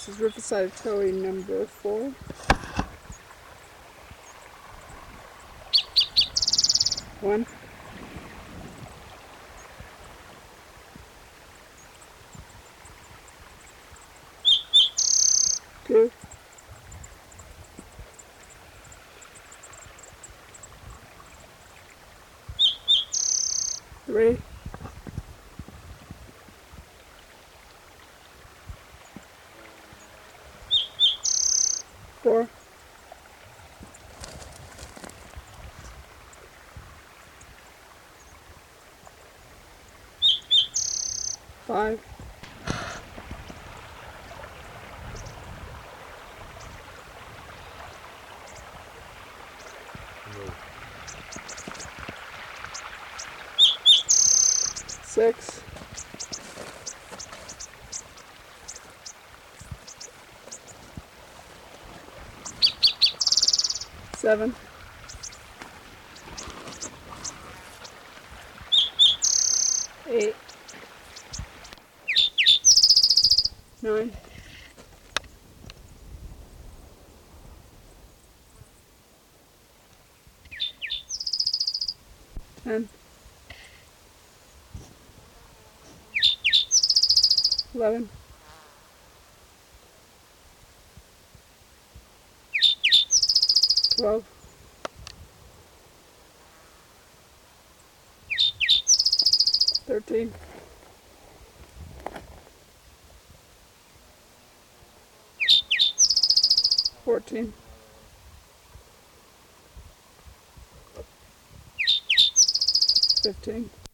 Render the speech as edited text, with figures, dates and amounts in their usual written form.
This is Riverside Towing number 4. 1, 2, 3, 4, 5, 6, 7, 8, 9, 10, 11, 12, 13, 14, 15.